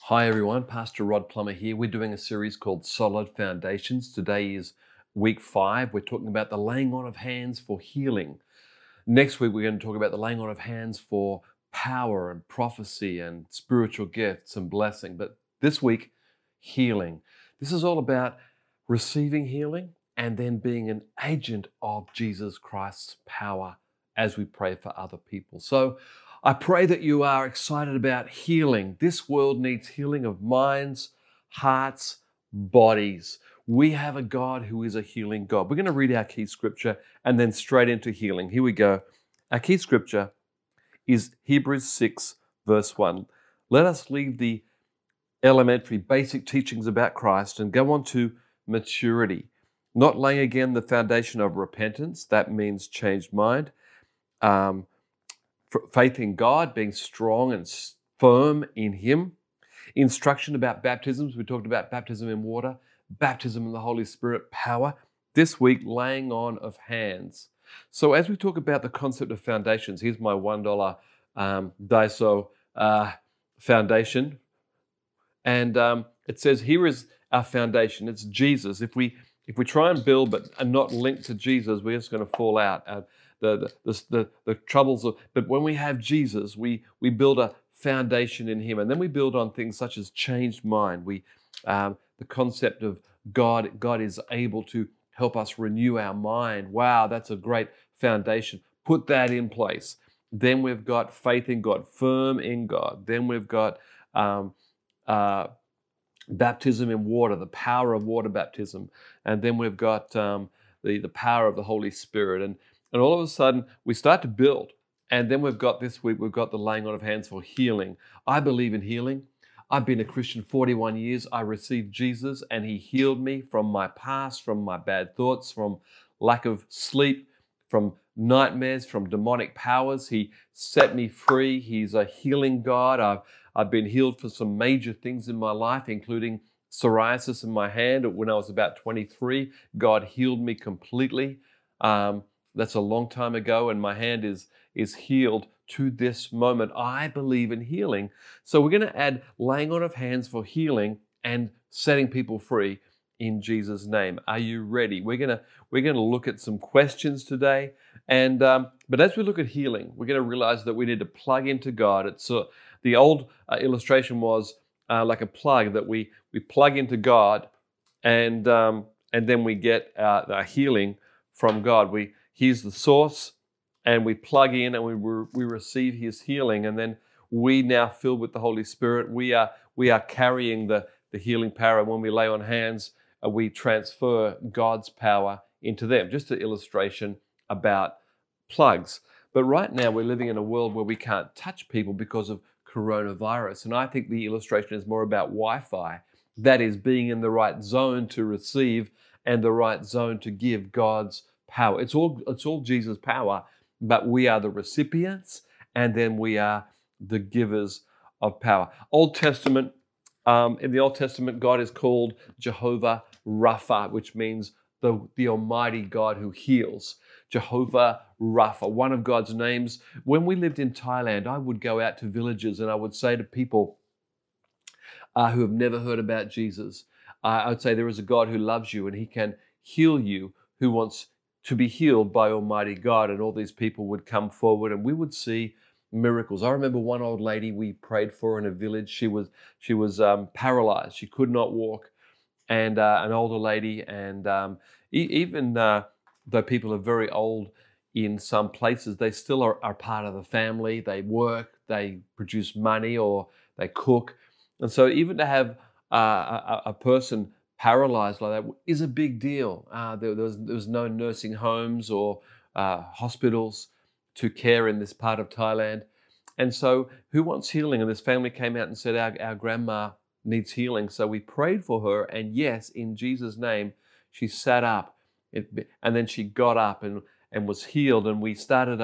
Hi everyone, Pastor Rod Plummer here. We're doing a series called Solid Foundations. Today is week 5. We're talking about the laying on of hands for healing. Next week, we're going to talk about the laying on of hands for power and prophecy and spiritual gifts and blessing. But this week, healing. This is all about receiving healing and then being an agent of Jesus Christ's power as we pray for other people. So I pray that you are excited about healing. This world needs healing of minds, hearts, bodies. We have a God who is a healing God. We're going to read our key scripture and then straight into healing. Here we go. Our key scripture is Hebrews 6, verse 1. Let us leave the elementary, basic teachings about Christ and go on to maturity, not laying again the foundation of repentance. That means changed mind. Faith in God, being strong and firm in Him. Instruction about baptisms. We talked about baptism in water, baptism in the Holy Spirit, power. This week, laying on of hands. So as we talk about the concept of foundations, here's my $1 Daiso foundation. And it says, here is our foundation. It's Jesus. If we try and build but are not linked to Jesus, we're just going to fall out. The troubles of, but when we have Jesus, we build a foundation in Him, and then we build on things such as changed mind. The concept of God is able to help us renew our mind. Wow, that's a great foundation. Put that in place. Then we've got faith in God, firm in God. Then we've got baptism in water, the power of water baptism, and then we've got the power of the Holy Spirit, and all of a sudden we start to build. And then we've got this week, we've got the laying on of hands for healing. I believe in healing. I've been a Christian 41 years. I received Jesus and He healed me from my past, from my bad thoughts, from lack of sleep, from nightmares, from demonic powers. He set me free. He's a healing God. I've been healed for some major things in my life, including psoriasis in my hand. When I was about 23, God healed me completely. That's a long time ago, and my hand is healed to this moment. I believe in healing. So we're going to add laying on of hands for healing and setting people free in Jesus' name. Are you ready? We're going to look at some questions today, and but as we look at healing, we're going to realize that we need to plug into God. It's the old illustration was like a plug that we plug into God, and then we get our healing from God. He's the source, and we plug in and we receive His healing, and then we now filled with the Holy Spirit, we are carrying the healing power. And when we lay on hands, we transfer God's power into them. Just an illustration about plugs. But right now we're living in a world where we can't touch people because of coronavirus, and I think the illustration is more about Wi-Fi. That is, being in the right zone to receive and the right zone to give God's power. It's all Jesus' power, but we are the recipients, and then we are the givers of power. Old Testament, in the Old Testament, God is called Jehovah Rapha, which means the Almighty God who heals. Jehovah Rapha, one of God's names. When we lived in Thailand, I would go out to villages and I would say to people who have never heard about Jesus, I would say, there is a God who loves you and He can heal you, who wants to be healed by Almighty God. And all these people would come forward and we would see miracles. I remember one old lady we prayed for in a village. She was paralyzed. She could not walk. And an older lady, and even though people are very old in some places, they still are part of the family. They work, they produce money, or they cook. And so even to have a person paralyzed like that is a big deal. There was no nursing homes or hospitals to care in this part of Thailand. And so who wants healing? And this family came out and said, our grandma needs healing. So we prayed for her, and yes, in Jesus' name, she sat up, and then she got up and was healed. And we started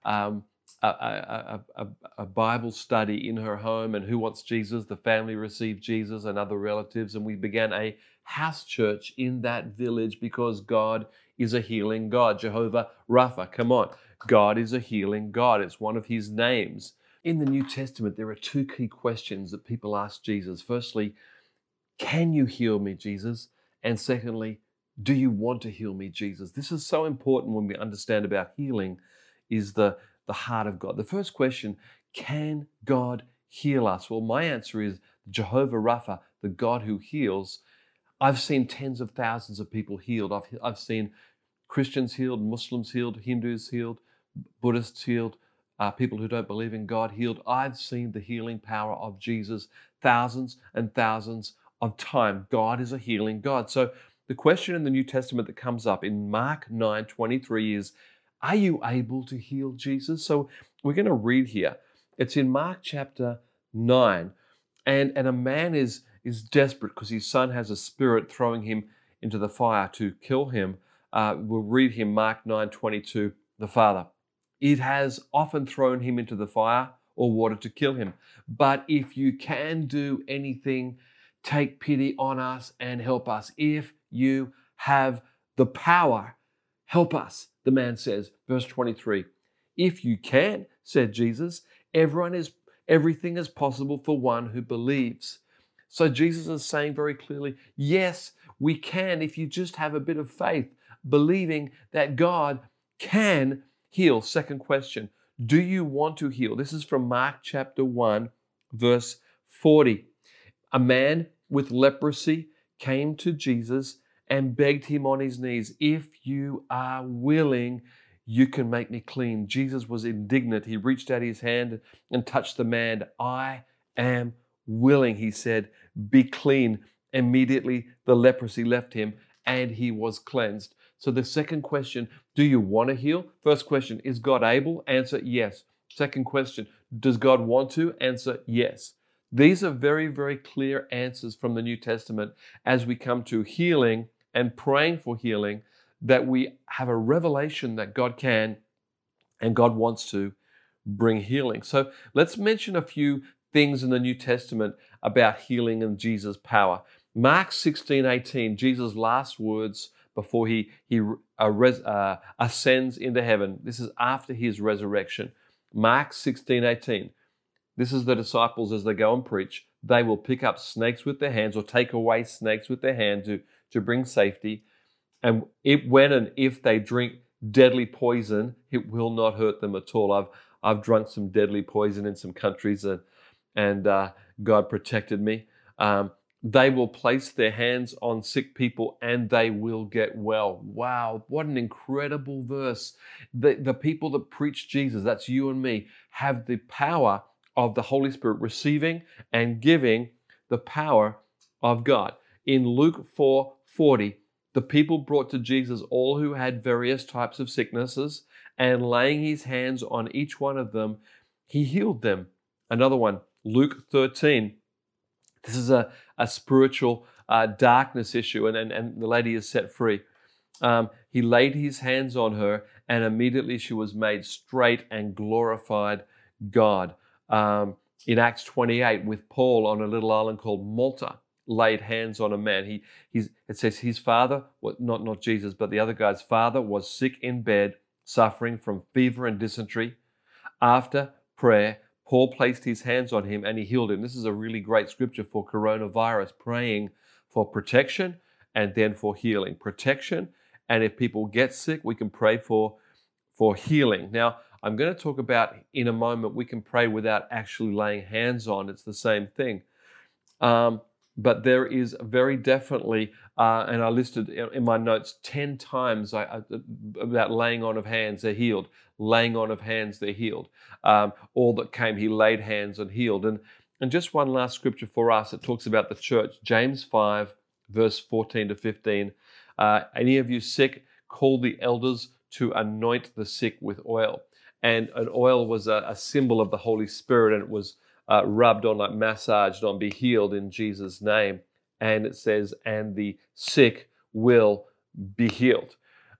a Bible study in her home. And who wants Jesus? The family received Jesus and other relatives, and we began a house church in that village because God is a healing God. Jehovah Rapha, come on. God is a healing God. It's one of His names. in the New Testament, there are two key questions that people ask Jesus. Firstly, can you heal me, Jesus? And secondly, do you want to heal me, Jesus? This is so important when we understand about healing, is the heart of God. The first question, can God heal us? Well, my answer is Jehovah Rapha, the God who heals. I've seen tens of thousands of people healed. I've seen Christians healed, Muslims healed, Hindus healed, Buddhists healed, people who don't believe in God healed. I've seen the healing power of Jesus thousands and thousands of times. God is a healing God. So the question in the New Testament that comes up in Mark 9:23 is, are you able to heal, Jesus? So we're going to read here. It's in Mark chapter 9. And a man is desperate because his son has a spirit throwing him into the fire to kill him. We'll read him Mark 9:22, the father. It has often thrown him into the fire or water to kill him. But if you can do anything, take pity on us and help us. If you have the power, help us, the man says. Verse 23. If you can, said Jesus, everything is possible for one who believes. So Jesus is saying very clearly, yes, we can if you just have a bit of faith, believing that God can heal. Second question, do you want to heal? This is from Mark chapter 1, verse 40. A man with leprosy came to Jesus and begged him on his knees, if you are willing, you can make me clean. Jesus was indignant. He reached out his hand and touched the man. I am willing, he said, be clean. Immediately the leprosy left him and he was cleansed. So the second question, do you want to heal? First question, is God able? Answer, yes. Second question, does God want to? Answer, yes. These are very, very clear answers from the New Testament as we come to healing and praying for healing, that we have a revelation that God can and God wants to bring healing. So let's mention a few things in the New Testament about healing and Jesus' power. Mark 16:18, Jesus' last words before he ascends into heaven. This is after his resurrection. Mark 16:18. This is the disciples as they go and preach. They will pick up snakes with their hands or take away snakes with their hand to bring safety. And when and if they drink deadly poison, it will not hurt them at all. I've drunk some deadly poison in some countries and God protected me. They will place their hands on sick people and they will get well. Wow, what an incredible verse. The people that preach Jesus, that's you and me, have the power of the Holy Spirit, receiving and giving the power of God. In Luke 4:40, the people brought to Jesus all who had various types of sicknesses, and laying his hands on each one of them, he healed them. Another one, Luke 13. This is a spiritual darkness issue, and the lady is set free. He laid his hands on her, and immediately she was made straight and glorified God. In Acts 28, with Paul on a little island called Malta, laid hands on a man. It says his father, not Jesus, but the other guy's father, was sick in bed, suffering from fever and dysentery. After prayer, Paul placed his hands on him and he healed him. This is a really great scripture for coronavirus, praying for protection and then for healing. Protection, and if people get sick, we can pray for healing. Now, I'm going to talk about in a moment, we can pray without actually laying hands on. It's the same thing. But there is very definitely, and I listed in my notes 10 times about laying on of hands, they're healed. Laying on of hands, they're healed. All that came, he laid hands and healed. And just one last scripture for us, it talks about the church, James 5, verse 14 to 15. Any of you sick, call the elders to anoint the sick with oil. And an oil was a symbol of the Holy Spirit, and it was rubbed on, like massaged on, be healed in Jesus' name. And it says, and the sick will be healed.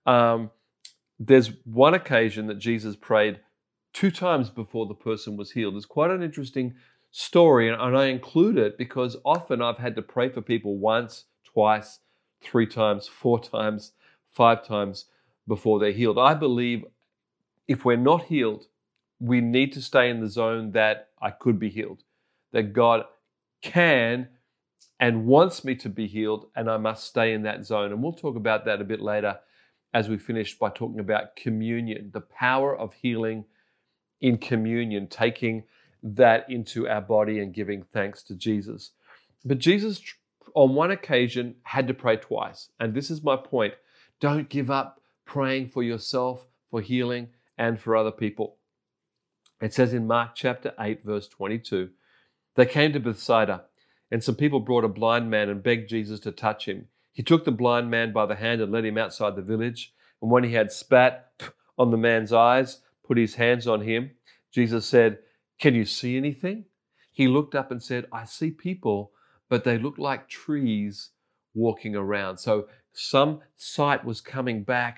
There's one occasion that Jesus prayed 2 times before the person was healed. It's quite an interesting story, and I include it because often I've had to pray for people once, twice, 3 times, 4 times, 5 times before they're healed. I believe if we're not healed we need to stay in the zone that I could be healed, that God can and wants me to be healed, and I must stay in that zone. And we'll talk about that a bit later as we finish by talking about communion, the power of healing in communion, taking that into our body and giving thanks to Jesus. But Jesus, on one occasion, had to pray twice. And this is my point. Don't give up praying for yourself, for healing, and for other people. It says in Mark chapter 8, verse 22, they came to Bethsaida, and some people brought a blind man and begged Jesus to touch him. He took the blind man by the hand and led him outside the village. And when he had spat on the man's eyes, put his hands on him, Jesus said, "Can you see anything?" He looked up and said, "I see people, but they look like trees walking around." So some sight was coming back,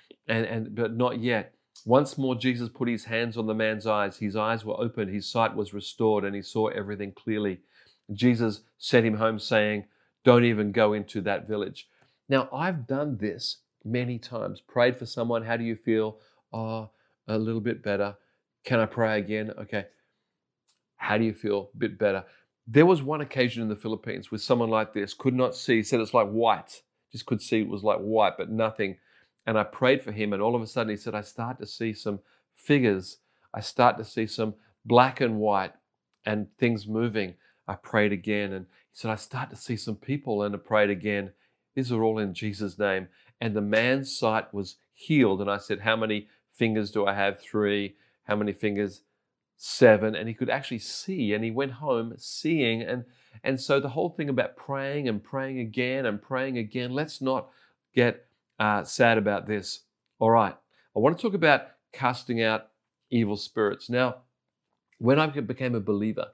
but not yet. Once more, Jesus put his hands on the man's eyes. His eyes were opened, his sight was restored, and he saw everything clearly. Jesus sent him home saying, "Don't even go into that village." Now, I've done this many times. Prayed for someone. How do you feel? Oh, a little bit better. Can I pray again? Okay. How do you feel? A bit better. There was one occasion in the Philippines with someone like this, could not see, said it's like white. Just could see it was like white, but nothing. And I prayed for him, and all of a sudden he said, I start to see some figures. I start to see some black and white and things moving. I prayed again, and he said, I start to see some people, and I prayed again. These are all in Jesus' name. And the man's sight was healed. And I said, how many fingers do I have? 3. How many fingers? 7. And he could actually see, and he went home seeing. And so the whole thing about praying and praying again and praying again, let's not get sad about this. All right. I want to talk about casting out evil spirits. Now, when I became a believer,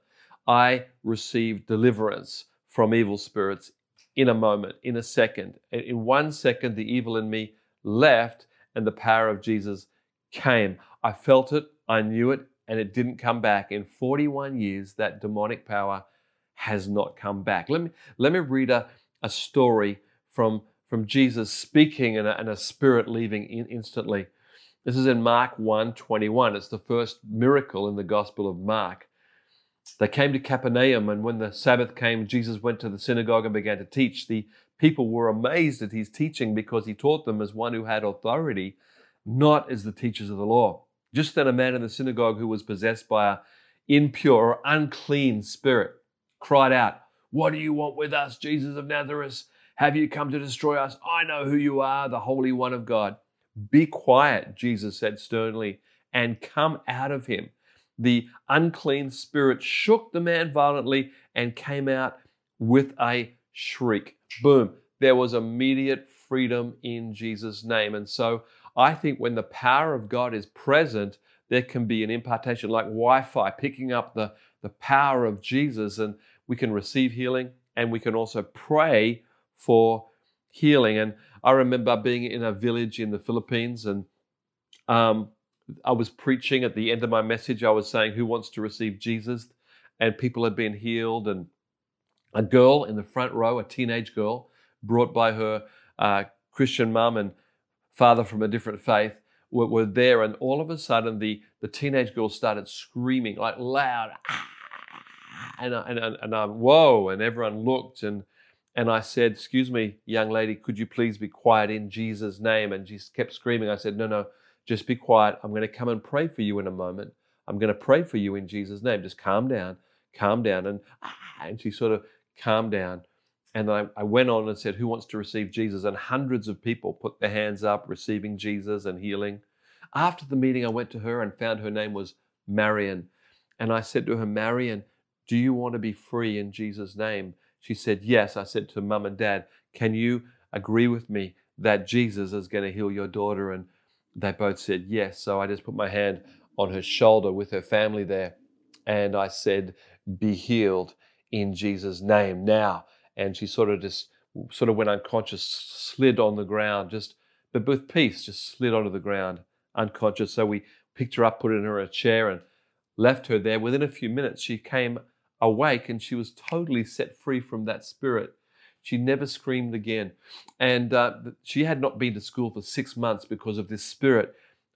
I received deliverance from evil spirits in a moment, in a second. In 1 second, the evil in me left and the power of Jesus came. I felt it, I knew it, and it didn't come back. In 41 years, that demonic power has not come back. Let me read a story from Jesus speaking and a spirit leaving instantly. This is in Mark 1:21. It's the first miracle in the Gospel of Mark. They came to Capernaum, and when the Sabbath came, Jesus went to the synagogue and began to teach. The people were amazed at his teaching because he taught them as one who had authority, not as the teachers of the law. Just then a man in the synagogue who was possessed by an impure or unclean spirit cried out, "What do you want with us, Jesus of Nazareth? Have you come to destroy us? I know who you are, the Holy One of God." "Be quiet," Jesus said sternly, "and come out of him." The unclean spirit shook the man violently and came out with a shriek. Boom. There was immediate freedom in Jesus' name. And so I think when the power of God is present, there can be an impartation like Wi-Fi, picking up the power of Jesus, and we can receive healing, and we can also pray for healing. And I remember being in a village in the Philippines, and I was preaching. At the end of my message, I was saying, who wants to receive Jesus? And people had been healed. And a girl in the front row, a teenage girl, brought by her Christian mum and father from a different faith, were there. And all of a sudden, the teenage girl started screaming like loud. And I whoa, and everyone looked. And I said, "Excuse me, young lady, could you please be quiet in Jesus' name?" And she kept screaming. I said, no, just be quiet. I'm going to come and pray for you in a moment. I'm going to pray for you in Jesus' name. Just calm down. And she sort of calmed down. And I went on and said, who wants to receive Jesus? And hundreds of people put their hands up, receiving Jesus and healing. After the meeting, I went to her and found her name was Marion. And I said to her, "Marion, do you want to be free in Jesus' name?" She said, "Yes." I said to Mum and Dad, "Can you agree with me that Jesus is going to heal your daughter?" And they both said yes. So I just put my hand on her shoulder with her family there. And I said, "Be healed in Jesus' name now." And she sort of went unconscious, slid on the ground, but with peace, just slid onto the ground, unconscious. So we picked her up, put her in a chair, and left her there. Within a few minutes, she came awake, and she was totally set free from that spirit. She never screamed again. And she had not been to school for 6 months because of this spirit.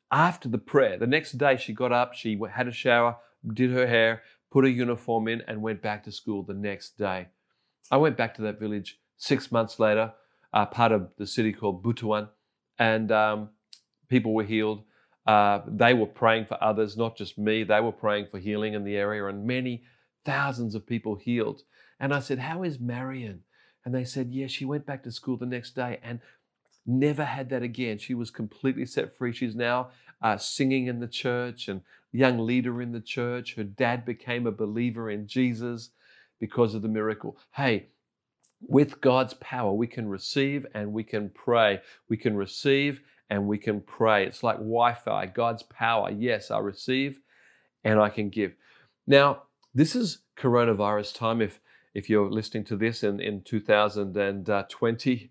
after the prayer, the next day she got up, she had a shower, did her hair, put her uniform in, and went back to school the next day. I went back to that village 6 months later, part of the city called Butuan, and people were healed. They were praying for others, not just me. They were praying for healing in the area, and many thousands of people healed. And I said, "How is Marion?" And they said, "Yeah, she went back to school the next day and never had that again. She was completely set free. She's now singing in the church and young leader in the church. Her dad became a believer in Jesus because of the miracle." Hey, with God's power, we can receive and we can pray. We can receive and we can pray. It's like Wi-Fi, God's power. Yes, I receive and I can give. Now, this is coronavirus time. If you're listening to this in 2020,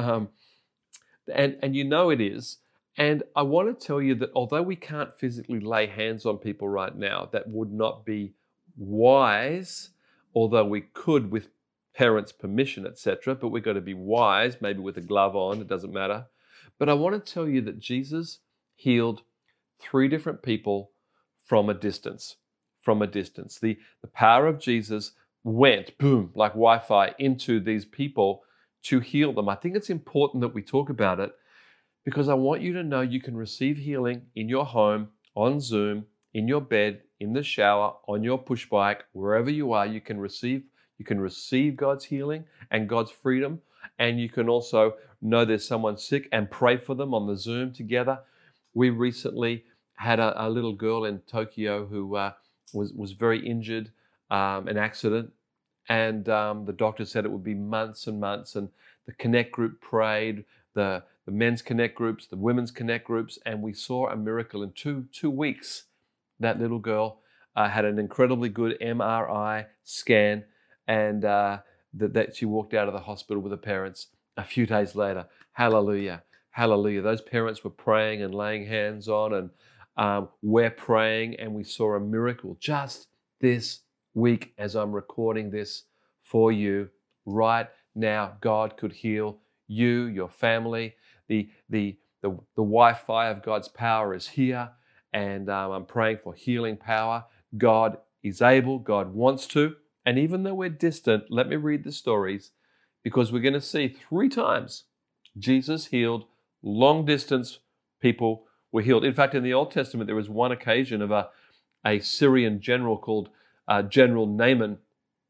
and you know it is. And I want to tell you that although we can't physically lay hands on people right now, that would not be wise, although we could with parents' permission, etc. But we've got to be wise, maybe with a glove on, it doesn't matter. But I want to tell you that Jesus healed 3 different people from a distance. From a distance. The power of Jesus went, boom, like Wi-Fi into these people to heal them. I think it's important that we talk about it because I want you to know you can receive healing in your home, on Zoom, in your bed, in the shower, on your push bike, wherever you are. You can receive God's healing and God's freedom, and you can also know there's someone sick and pray for them on the Zoom together. We recently had a little girl in Tokyo who was very injured, an accident, and the doctor said it would be months and months, and the Connect group prayed, the men's Connect groups, the women's Connect groups, and we saw a miracle in two weeks. That little girl had an incredibly good MRI scan, and that she walked out of the hospital with her parents a few days later. Hallelujah. Hallelujah. Those parents were praying and laying hands on, and we're praying, and we saw a miracle just this week as I'm recording this for you right now. God could heal you, your family. The Wi-Fi of God's power is here, and I'm praying for healing power. God is able. God wants to. And even though we're distant, let me read the stories, because we're going to see 3 times Jesus healed long distance people were healed. In fact, in the Old Testament, there was one occasion of a Syrian general called General Naaman,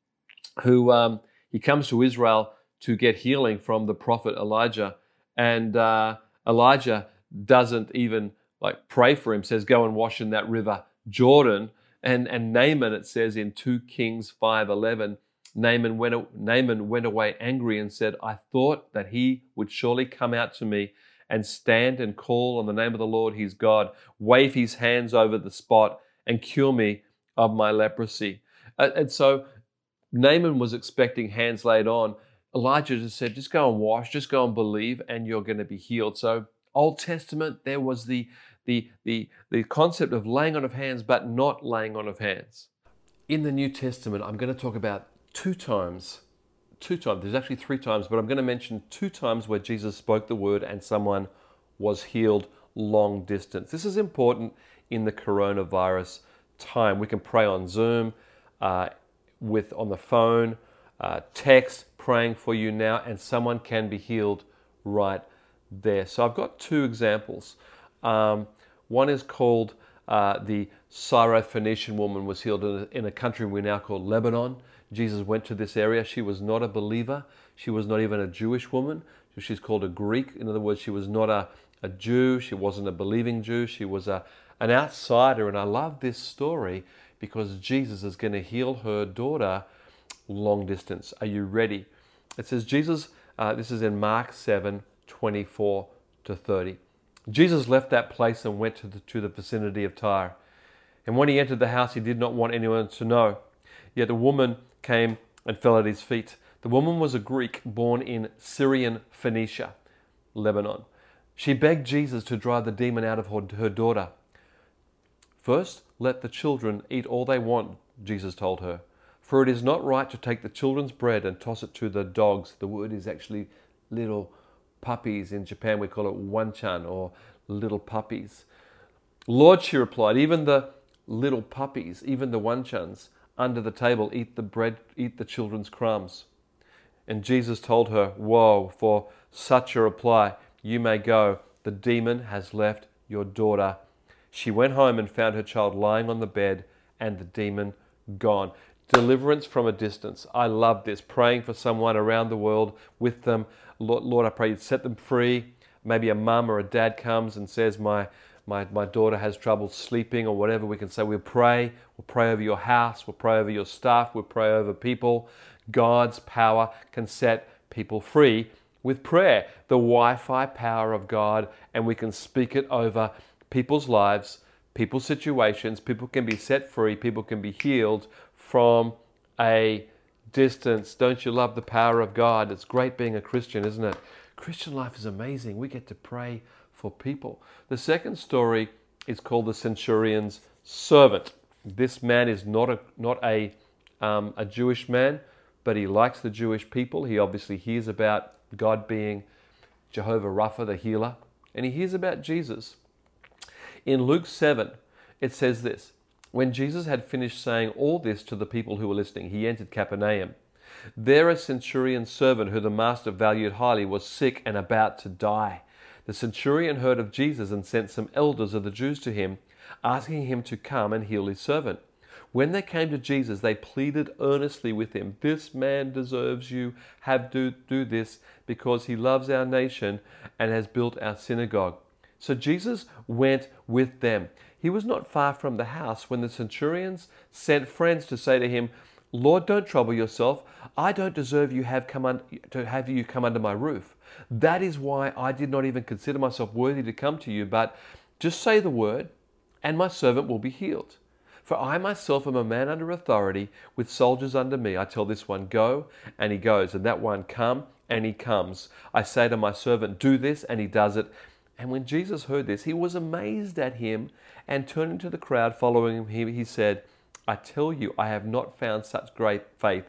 who he comes to Israel to get healing from the prophet Elijah. And Elijah doesn't even pray for him, says, "Go and wash in that river Jordan." And Naaman, it says in 2 Kings 5:11, Naaman went away angry and said, "I thought that he would surely come out to me and stand and call on the name of the Lord his God, wave his hands over the spot and cure me of my leprosy." And so Naaman was expecting hands laid on. Elijah just said, "Just go and wash, just go and believe, and you're going to be healed." So Old Testament, there was the concept of laying on of hands, but not laying on of hands. In the New Testament, I'm going to talk about 2 times. 2 times. There's actually 3 times, but I'm going to mention 2 times where Jesus spoke the word and someone was healed long distance. This is important in the coronavirus time. We can pray on Zoom, on the phone, text, praying for you now, and someone can be healed right there. So I've got 2 examples. One is called the Syrophoenician woman was healed in a country we now call Lebanon. Jesus went to this area. She was not a believer. She was not even a Jewish woman. She's called a Greek. In other words, she was not a Jew. She wasn't a believing Jew. She was an outsider. And I love this story because Jesus is going to heal her daughter long distance. Are you ready? It says Jesus, this is in Mark 7:24-30. Jesus left that place and went to the vicinity of Tyre. And when he entered the house, he did not want anyone to know. Yet a woman came and fell at his feet. The woman was a Greek born in Syrian Phoenicia, Lebanon. She begged Jesus to drive the demon out of her daughter. "First, let the children eat all they want," Jesus told her. "For it is not right to take the children's bread and toss it to the dogs." The word is actually little puppies. In Japan, we call it wanchan, or little puppies. Lord, she replied, even the little puppies, even the one-chuns under the table eat the bread, eat the children's crumbs. And Jesus told her, woe, for such a reply, you may go. The demon has left your daughter. She went home and found her child lying on the bed and the demon gone. Deliverance from a distance. I love this. Praying for someone around the world with them. Lord, I pray you'd set them free. Maybe a mum or a dad comes and says, my daughter has trouble sleeping or whatever. We can say, we'll pray over your house, we'll pray over your staff, we'll pray over people. God's power can set people free with prayer. The Wi-Fi power of God, and we can speak it over people's lives, people's situations. People can be set free, people can be healed from a distance. Don't you love the power of God? It's great being a Christian, isn't it? Christian life is amazing. We get to pray for people. The second story is called the centurion's servant. This man is not a Jewish man, but he likes the Jewish people. He obviously hears about God being Jehovah Rapha, the healer, and he hears about Jesus. In Luke 7, it says this, when Jesus had finished saying all this to the people who were listening, he entered Capernaum. There a centurion's servant, who the master valued highly, was sick and about to die. The centurion heard of Jesus and sent some elders of the Jews to him, asking him to come and heal his servant. When they came to Jesus, they pleaded earnestly with him, this man deserves you, do this, because he loves our nation and has built our synagogue. So Jesus went with them. He was not far from the house when the centurions sent friends to say to him, Lord, don't trouble yourself. I don't deserve to have you come under my roof. That is why I did not even consider myself worthy to come to you, but just say the word, and my servant will be healed. For I myself am a man under authority, with soldiers under me. I tell this one, go, and he goes, and that one, come, and he comes. I say to my servant, do this, and he does it. And when Jesus heard this, he was amazed at him, and turning to the crowd following him, he said, I tell you, I have not found such great faith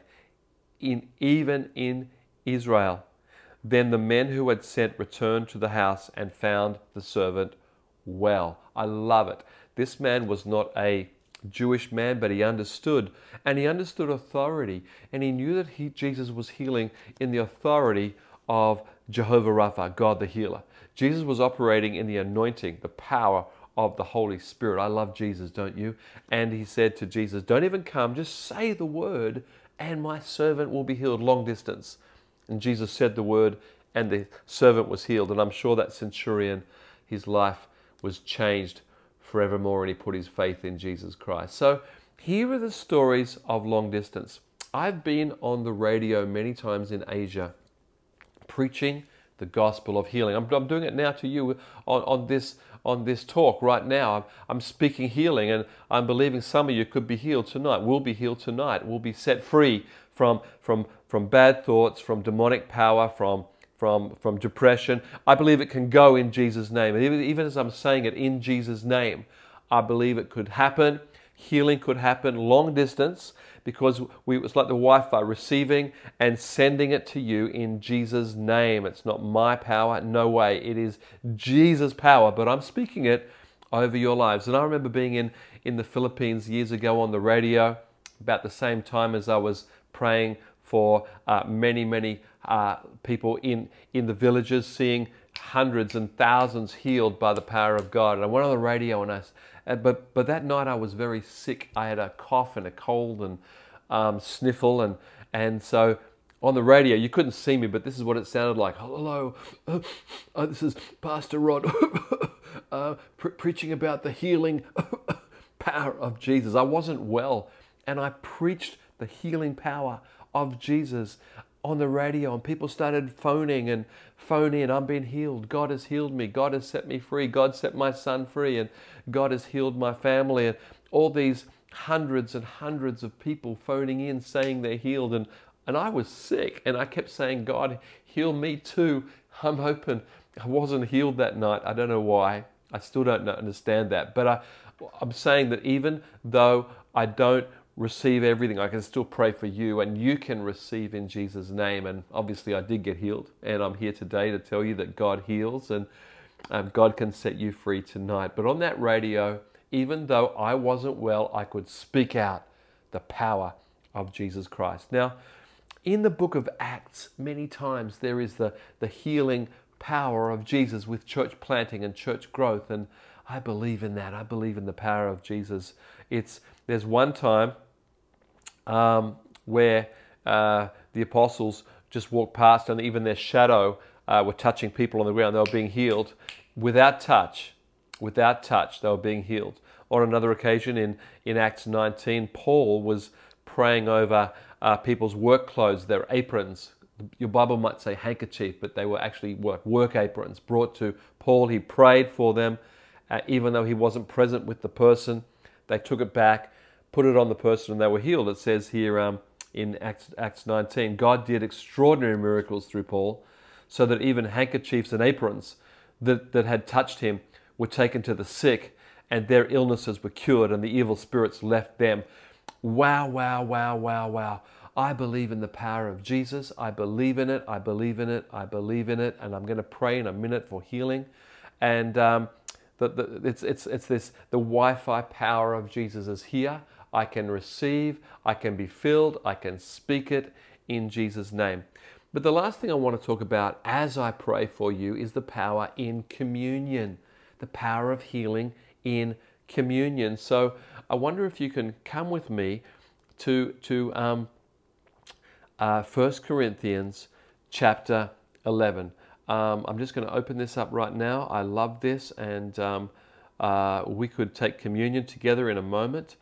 even in Israel. Then the men who had sent returned to the house and found the servant well. I love it. This man was not a Jewish man, but he understood, and he understood authority, and he knew that Jesus was healing in the authority of Jehovah Rapha, God the healer. Jesus was operating in the anointing, the power of the Holy Spirit. I love Jesus, don't you? And he said to Jesus, don't even come, just say the word, and my servant will be healed, long distance. And Jesus said the word, and the servant was healed. And I'm sure that centurion, his life was changed forevermore, and he put his faith in Jesus Christ. So here are the stories of long distance. I've been on the radio many times in Asia preaching the gospel of healing. I'm doing it now to you on this talk right now. I'm speaking healing, and I'm believing some of you could be healed tonight. We'll be healed tonight. We'll be set free from bad thoughts, from demonic power, from depression. I believe it can go in Jesus' name. And even as I'm saying it in Jesus' name, I believe it could happen. Healing could happen long distance, because it's like the Wi-Fi, receiving and sending it to you in Jesus' name. It's not my power, no way. It is Jesus' power, but I'm speaking it over your lives. And I remember being in the Philippines years ago on the radio, about the same time as I was praying for many people in the villages, seeing hundreds and thousands healed by the power of God. And I went on the radio, and but that night I was very sick. I had a cough and a cold and sniffle, and so on the radio you couldn't see me, but this is what it sounded like. Hello, this is Pastor Rod preaching about the healing power of Jesus. I wasn't well, and I preached the healing power of Jesus on the radio, and people started phoning in. I'm being healed. God has healed me. God has set me free. God set my son free, and God has healed my family. And all these hundreds and hundreds of people phoning in saying they're healed, and I was sick, and I kept saying, God, heal me too. I'm hoping I wasn't healed that night. I don't know why. I still don't understand that, but I'm saying that even though I don't receive everything, I can still pray for you, and you can receive in Jesus' name. And obviously I did get healed, and I'm here today to tell you that God heals. And God can set you free tonight. But on that radio, even though I wasn't well, I could speak out the power of Jesus Christ. Now, in the book of Acts, many times there is the healing power of Jesus with church planting and church growth. And I believe in that. I believe in the power of Jesus. There's one time where the apostles just walked past and even their shadow were touching people on the ground. They were being healed without touch. Without touch, they were being healed. On another occasion in Acts 19, Paul was praying over people's work clothes, their aprons. Your Bible might say handkerchief, but they were actually work aprons brought to Paul. He prayed for them, even though he wasn't present with the person. They took it back, put it on the person, and they were healed. It says here in Acts 19, God did extraordinary miracles through Paul, so that even handkerchiefs and aprons that had touched him were taken to the sick, and their illnesses were cured, and the evil spirits left them. Wow, wow, wow, wow, wow. I believe in the power of Jesus. I believe in it. I believe in it. I believe in it. And I'm going to pray in a minute for healing. And it's this, the Wi-Fi power of Jesus is here. I can receive. I can be filled. I can speak it in Jesus' name. But the last thing I want to talk about as I pray for you is the power in communion, the power of healing in communion. So I wonder if you can come with me to 1 Corinthians chapter 11. I'm just going to open this up right now. I love this, and we could take communion together in a moment.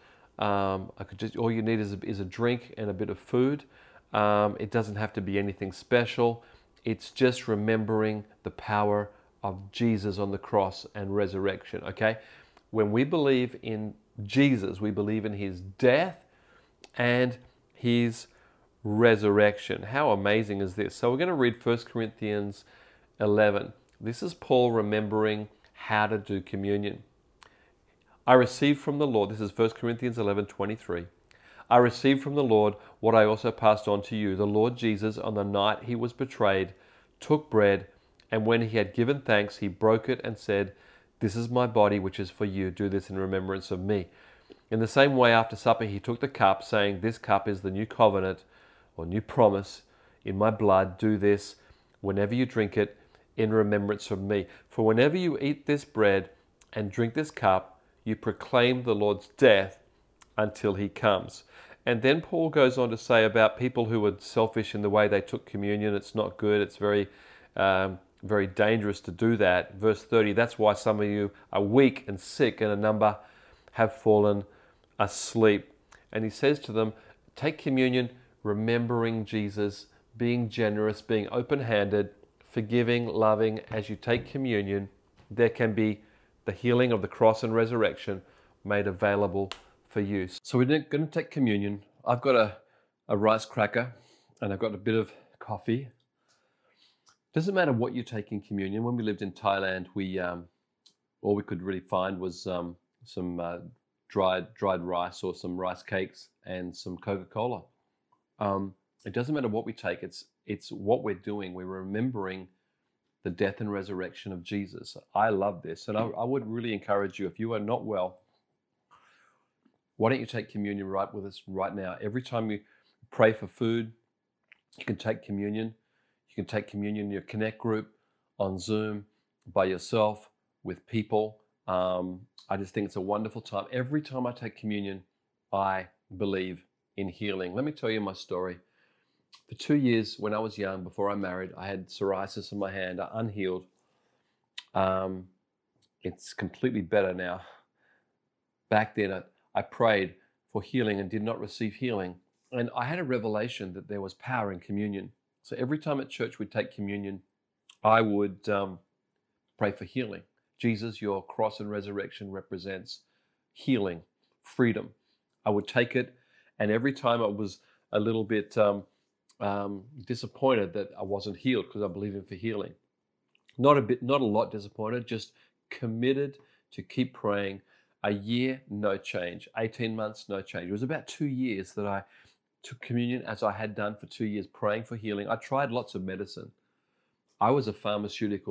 All you need is a drink and a bit of food. It doesn't have to be anything special. It's just remembering the power of Jesus on the cross and resurrection, okay? When we believe in Jesus, we believe in his death and his resurrection. How amazing is this? So we're going to read 1 Corinthians 11. This is Paul remembering how to do communion. I received from the Lord, this is 1 Corinthians 11:23. I received from the Lord what I also passed on to you. The Lord Jesus, on the night he was betrayed, took bread, and when he had given thanks, he broke it and said, "This is my body, which is for you. Do this in remembrance of me." In the same way, after supper, he took the cup, saying, "This cup is the new covenant," or new promise, "in my blood. Do this whenever you drink it in remembrance of me. For whenever you eat this bread and drink this cup, you proclaim the Lord's death until he comes." And then Paul goes on to say about people who were selfish in the way they took communion. It's not good. It's very dangerous to do that. Verse 30, that's why some of you are weak and sick, and a number have fallen asleep. And he says to them, take communion, remembering Jesus, being generous, being open-handed, forgiving, loving. As you take communion, there can be the healing of the cross and resurrection made available for you. So we're going to take communion. I've got a rice cracker and I've got a bit of coffee. Doesn't matter what you take in communion. When we lived in Thailand, all we could really find was some dried rice or some rice cakes and some Coca-Cola. It doesn't matter what we take. It's what we're doing. We're remembering the death and resurrection of Jesus. I love this, and I would really encourage you, if you are not well, why don't you take communion right with us right now? Every time you pray for food, you can take communion. You can take communion in your Connect group, on Zoom, by yourself, with people. I just think it's a wonderful time. Every time I take communion, I believe in healing. Let me tell you my story. For 2 years, when I was young, before I married, I had psoriasis in my hand, unhealed. It's completely better now. Back then, I prayed for healing and did not receive healing. And I had a revelation that there was power in communion. So every time at church we'd take communion, I would pray for healing. Jesus, your cross and resurrection represents healing, freedom. I would take it, and every time I was a little bit disappointed that I wasn't healed, because I believe in for healing. Not a lot disappointed, just committed to keep praying. A year, no change. 18 months, no change. It was about 2 years that I took communion, as I had done for 2 years, praying for healing. I tried lots of medicine. I was a pharmaceutical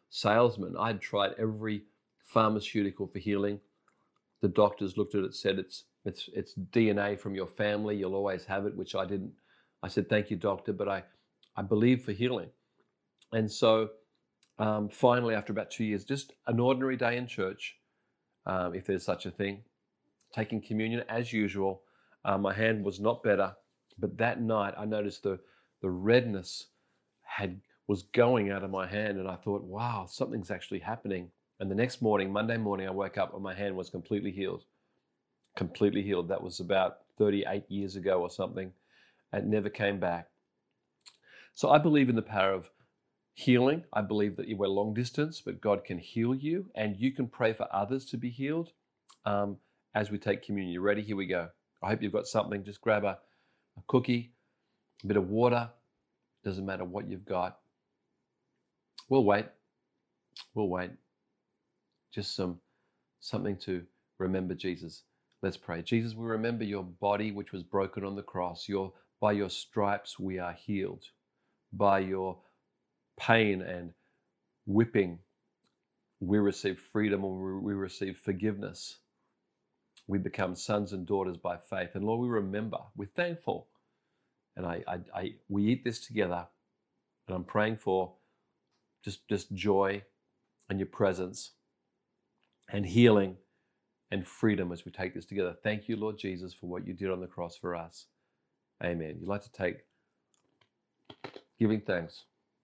salesman. I'd tried every pharmaceutical for healing. The doctors looked at it, said it's DNA from your family. You'll always have it, which I didn't. I said, thank you, doctor, but I believe for healing. And so finally, after about 2 years, just an ordinary day in church, if there's such a thing, taking communion as usual. My hand was not better, but that night I noticed the redness was going out of my hand, and I thought, wow, something's actually happening. And the next morning, Monday morning, I woke up and my hand was completely healed. Completely healed. That was about 38 years ago or something. It never came back. So I believe in the power of healing. I believe that we're long distance, but God can heal you, and you can pray for others to be healed as we take communion. You ready? Here we go. I hope you've got something. Just grab a cookie, a bit of water. Doesn't matter what you've got. We'll wait. We'll wait. Just something to remember Jesus. Let's pray. Jesus, we remember your body which was broken on the cross. By your stripes we are healed. By your pain and whipping, we receive freedom, and we receive forgiveness. We become sons and daughters by faith. And Lord, we remember, we're thankful. And we eat this together, and I'm praying for just joy and your presence and healing and freedom as we take this together. Thank you, Lord Jesus, for what you did on the cross for us. Amen. You'd like to take giving thanks.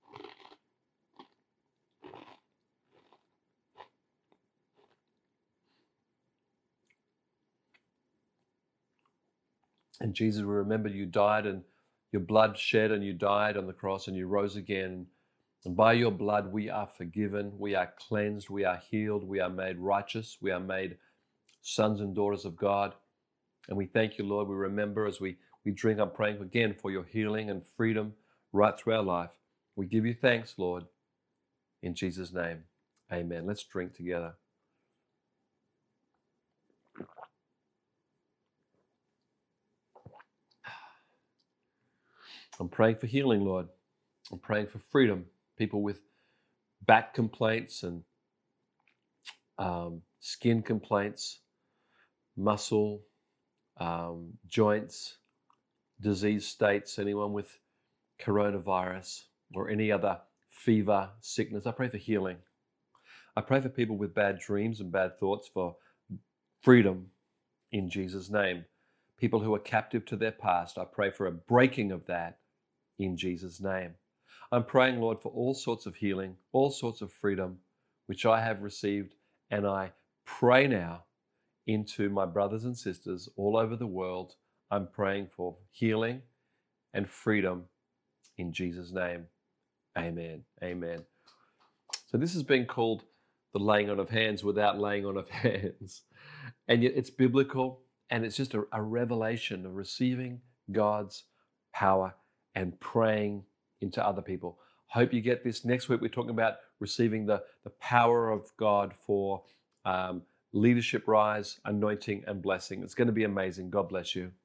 And Jesus, we remember you died and your blood shed, and you died on the cross and you rose again. And by your blood we are forgiven, we are cleansed, we are healed, we are made righteous, we are made sons and daughters of God. And we thank you, Lord. We remember as we drink, I'm praying again for your healing and freedom right through our life. We give you thanks, Lord, in Jesus' name. Amen. Let's drink together. I'm praying for healing, Lord. I'm praying for freedom. People with back complaints and skin complaints, muscle, joints, disease states, anyone with coronavirus or any other fever, sickness. I pray for healing. I pray for people with bad dreams and bad thoughts for freedom in Jesus' name. People who are captive to their past, I pray for a breaking of that in Jesus' name. I'm praying, Lord, for all sorts of healing, all sorts of freedom, which I have received, and I pray now into my brothers and sisters all over the world. I'm praying for healing and freedom in Jesus' name. Amen. Amen. So this has been called the laying on of hands without laying on of hands. And yet it's biblical, and it's just a revelation of receiving God's power and praying into other people. Hope you get this. Next week, we're talking about receiving the power of God for leadership rise, anointing, and blessing. It's going to be amazing. God bless you.